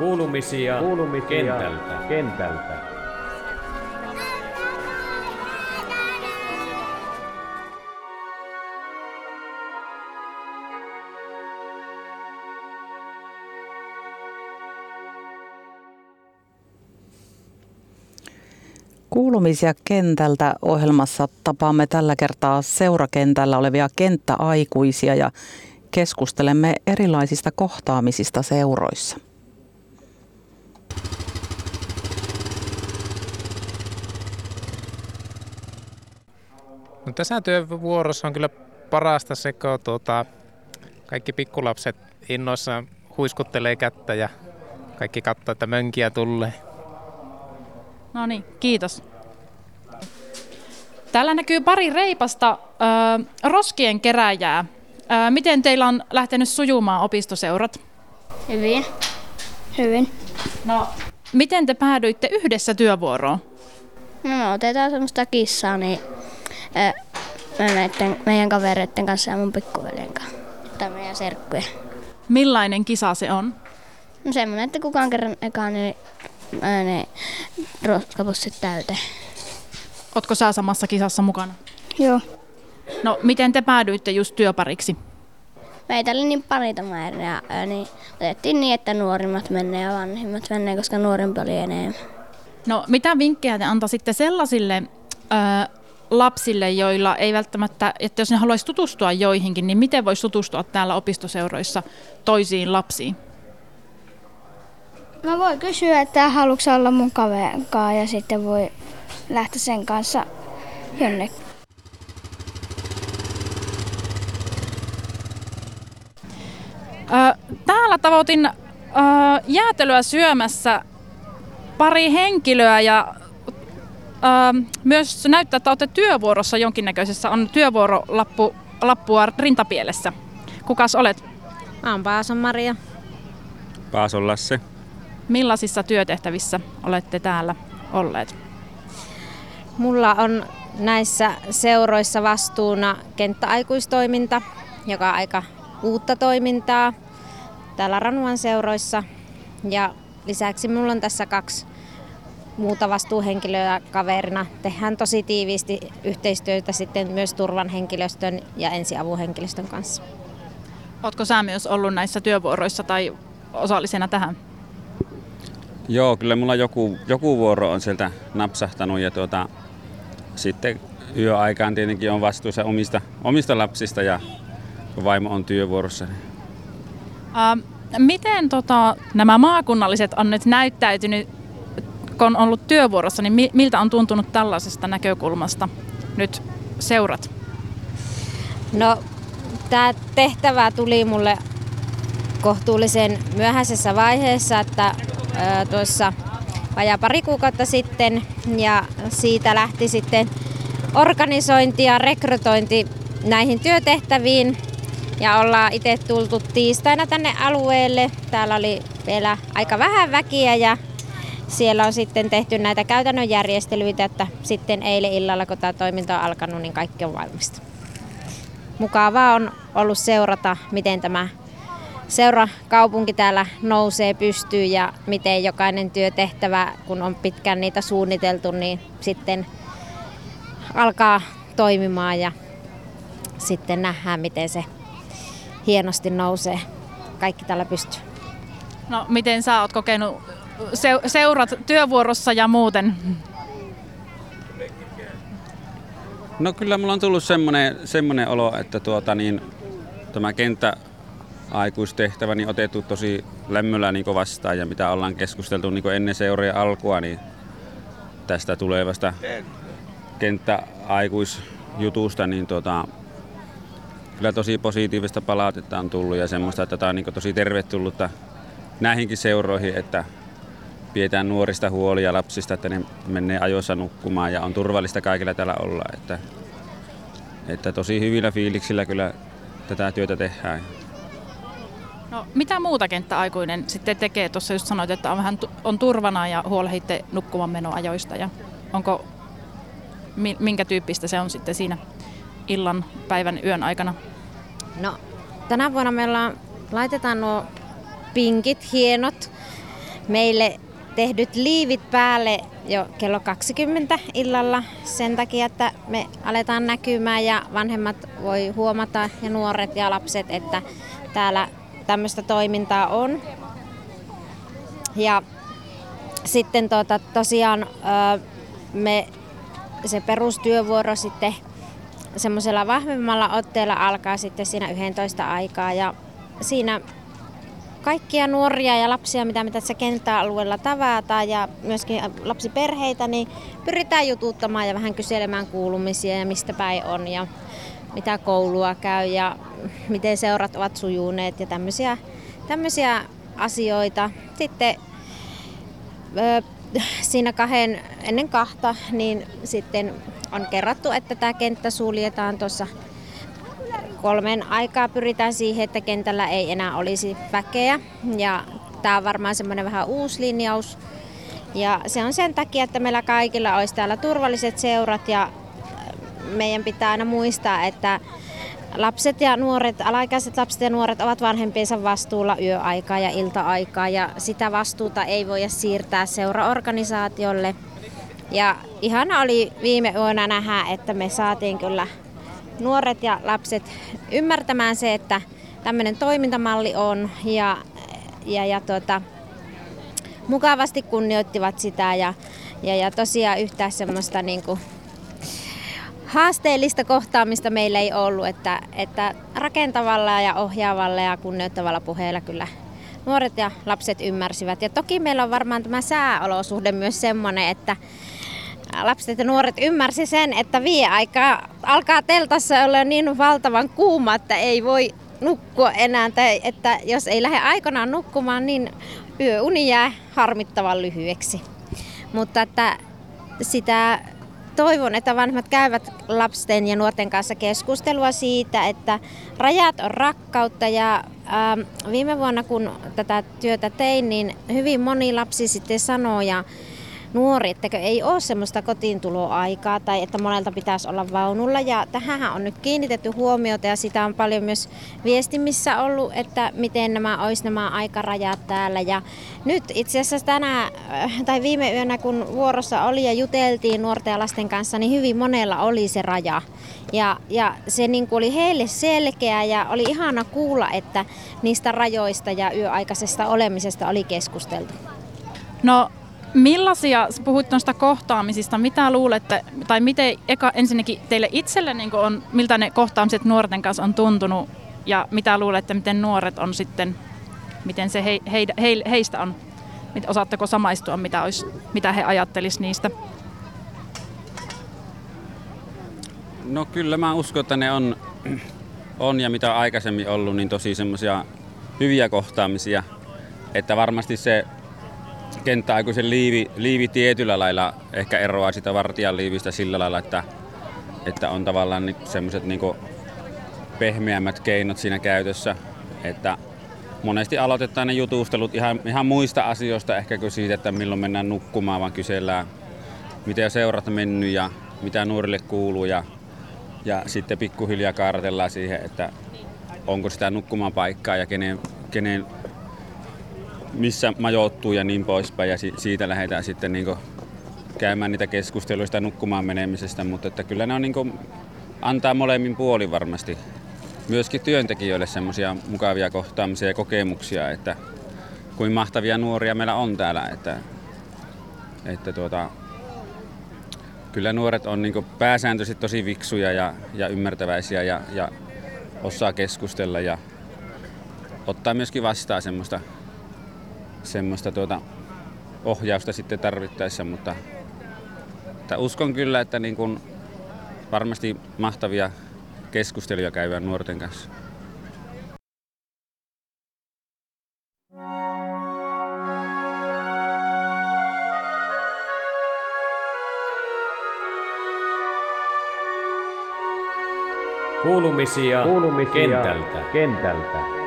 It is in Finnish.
Kuulumisia kentältä. Kuulumisia kentältä ohjelmassa tapaamme tällä kertaa seurakentällä olevia kenttäaikuisia ja keskustelemme erilaisista kohtaamisista seuroissa. No, tässä työvuorossa on kyllä parasta se, kun kaikki pikkulapset innoissaan huiskuttelee kättä ja kaikki katsoo, että mönkiä tulee. No niin, kiitos. Täällä näkyy pari reipasta roskien keräjää. Miten teillä on lähtenyt sujumaan opistoseurat? Hyvin. No, miten te päädyitte yhdessä työvuoroon? No, me otetaan semmoista kissaa niin, meidän kavereiden kanssa ja mun pikkuveljen kanssa. Tai meidän serkkuja. Millainen kisa se on? No semmoinen, että kukaan kerran ekaan niin ne roskapussit täyteen. Ootko sä samassa kisassa mukana? Joo. No, miten te päädyitte just työpariksi? Meitä oli niin parita määriä, niin otettiin niin, että nuorimmat menee ja vanhimmat menee, koska nuorempi oli enemmän. No, mitä vinkkejä te antaisitte sellaisille lapsille, joilla ei välttämättä, että jos ne haluaisi tutustua joihinkin, niin miten voisi tutustua täällä opistoseuroissa toisiin lapsiin? Mä voin kysyä, että haluatko olla mun kaverin kanssa ja sitten voi lähteä sen kanssa jonnekin. Täällä tavoitin jäätelöä syömässä pari henkilöä ja myös näyttää, että olette työvuorossa jonkinnäköisessä. On työvuorolappua rintapielessä. Kukas olet? Mä oon Paason Maria. Paason Lasse. Millaisissa työtehtävissä olette täällä olleet? Mulla on näissä seuroissa vastuuna kenttäaikuistoiminta, joka on aika uutta toimintaa täällä Ranuan seuroissa. Ja lisäksi mulla on tässä 2 muuta vastuuhenkilöä kaverina. Tehdään tosi tiiviisti yhteistyötä sitten myös turvan henkilöstön ja ensiavuhenkilöstön kanssa. Ootko sä myös ollut näissä työvuoroissa tai osallisena tähän? Joo, kyllä mulla joku vuoro on sieltä napsahtanut ja sitten yöaikaan tietenkin on vastuussa omista lapsista ja vaimo on työvuorossa. Miten nämä maakunnalliset on nyt näyttäytynyt, kun on ollut työvuorossa, niin miltä on tuntunut tällaisesta näkökulmasta nyt seurat? No, tämä tehtävä tuli mulle kohtuullisen myöhäisessä vaiheessa, että tuossa vajaa pari kuukautta sitten, ja siitä lähti sitten organisointi ja rekrytointi näihin työtehtäviin ja ollaan itse tultu tiistaina tänne alueelle. Täällä oli vielä aika vähän väkiä ja siellä on sitten tehty näitä käytännön järjestelyitä, että sitten eilen illalla kun tämä toiminta on alkanut, niin kaikki on valmista. Mukavaa on ollut seurata, miten tämä seurakaupunki täällä nousee pystyyn ja miten jokainen työtehtävä, kun on pitkään niitä suunniteltu, niin sitten alkaa toimimaan ja sitten nähdään, miten se hienosti nousee kaikki täällä pystyyn. No, miten sä oot kokenut seurat työvuorossa ja muuten? No kyllä mulla on tullut semmoinen olo, että tämä kenttäaikuistehtävä niin otettu tosi lämmöllä niin vastaan ja mitä ollaan keskusteltu niin ennen seurojen alkua niin tästä tulevasta kenttäaikuisjutusta, niin kyllä tosi positiivista palautetta on tullut ja semmoista, että tämä on niin tosi tervetullutta näihinkin seuroihin, että pidetään nuorista huoli ja lapsista, että ne menee ajoissa nukkumaan ja on turvallista kaikilla täällä olla. Että tosi hyvillä fiiliksillä kyllä tätä työtä tehdään. No, mitä muuta kenttäaikuinen sitten tekee? Tuossa just sanoit, että on turvana ja huolehditte nukkumaan menoajoista. Ja onko, minkä tyyppistä se on sitten siinä illan, päivän, yön aikana? No, tänä vuonna meillä laitetaan nuo pinkit, hienot meille tehdyt liivit päälle jo kello 20 illalla sen takia, että me aletaan näkymään ja vanhemmat voi huomata ja nuoret ja lapset, että täällä tämmöistä toimintaa on. Ja sitten tosiaan se perustyövuoro sitten semmoisella vahvemmalla otteella alkaa sitten siinä 11 aikaa ja siinä kaikkia nuoria ja lapsia, mitä me tässä kenttäalueella tavataan ja myöskin lapsiperheitä, niin pyritään jututtamaan ja vähän kyselemään kuulumisia ja mistä päin on ja mitä koulua käy ja miten seurat ovat sujuneet ja tämmöisiä asioita. Sitten siinä ennen kahta niin sitten on kerrottu, että tämä kenttä suljetaan tuossa 3 aikaa. Pyritään siihen, että kentällä ei enää olisi väkeä. Ja tämä on varmaan semmoinen vähän uusi linjaus. Ja se on sen takia, että meillä kaikilla olisi täällä turvalliset seurat ja meidän pitää aina muistaa, että lapset ja nuoret, alaikäiset lapset ja nuoret ovat vanhempiensa vastuulla yöaikaa ja ilta-aikaa ja sitä vastuuta ei voida siirtää seuraorganisaatiolle. Ja ihana oli viime yönä nähdä, että me saatiin kyllä nuoret ja lapset ymmärtämään se, että tämmöinen toimintamalli on ja mukavasti kunnioittivat sitä ja tosiaan yhtään semmoista niinku haasteellista kohtaamista meillä ei ollut, että rakentavalla ja ohjaavalla ja kunnioittavalla puheella kyllä nuoret ja lapset ymmärsivät. Ja toki meillä on varmaan tämä sääolosuhde myös semmoinen, että lapset ja nuoret ymmärsi sen, että aikaa alkaa teltassa olla niin valtavan kuuma, että ei voi nukkua enää. Tai että jos ei lähde aikanaan nukkumaan, niin yöuni jää harmittavan lyhyeksi. Mutta että sitä toivon, että vanhemmat käyvät lapsen ja nuorten kanssa keskustelua siitä, että rajat on rakkautta ja viime vuonna kun tätä työtä tein, niin hyvin moni lapsi sitten sanoo ja nuori, että ei ole semmoista kotiintuloaikaa tai että monelta pitäisi olla vaunulla ja tähän on nyt kiinnitetty huomiota ja sitä on paljon myös viestimissä ollut, että miten olisi nämä aikarajat täällä ja nyt itse asiassa viime yönä kun vuorossa oli ja juteltiin nuorten ja lasten kanssa, niin hyvin monella oli se raja ja se niin kuin oli heille selkeä ja oli ihana kuulla, että niistä rajoista ja yöaikaisesta olemisesta oli keskusteltu. No, millaisia, puhuit noista kohtaamisista, mitä luulette, tai miten ensinnäkin teille itselle niin on, miltä ne kohtaamiset nuorten kanssa on tuntunut, ja mitä luulette, miten nuoret on sitten, miten se heistä on, osaatteko samaistua, mitä he ajattelisivat niistä? No kyllä mä uskon, että ne on ja mitä on aikaisemmin ollut, niin tosi semmoisia hyviä kohtaamisia, että varmasti se kenttäaikuisen liivi tietyllä lailla ehkä eroaa sitä vartijan liivistä sillä lailla, että on tavallaan semmoiset niinku pehmeämmät keinot siinä käytössä, että monesti aloitetaan ne jutustelut ihan muista asioista ehkä kuin siitä, että milloin mennään nukkumaan, vaan kysellään miten seurat on mennyt ja mitä nuorille kuuluu ja sitten pikkuhiljaa kaaratellaan siihen, että onko sitä nukkumaan paikkaa ja kenen missä majoittuu ja niin poispäin ja siitä lähdetään sitten niinku käymään niitä keskusteluista nukkumaan menemisestä, mutta että kyllä ne on niinku, antaa molemmin puolin varmasti myöskin työntekijöille semmoisia mukavia kohtaamisia ja kokemuksia, että kuin mahtavia nuoria meillä on täällä, että kyllä nuoret on niinku pääsääntöisesti tosi viksuja ja ymmärtäväisiä ja osaa keskustella ja ottaa myöskin vastaan semmoista ohjausta sitten tarvittaessa, mutta uskon kyllä, että niin kuin varmasti mahtavia keskusteluja käydään nuorten kanssa. Kuulumisia kentältä.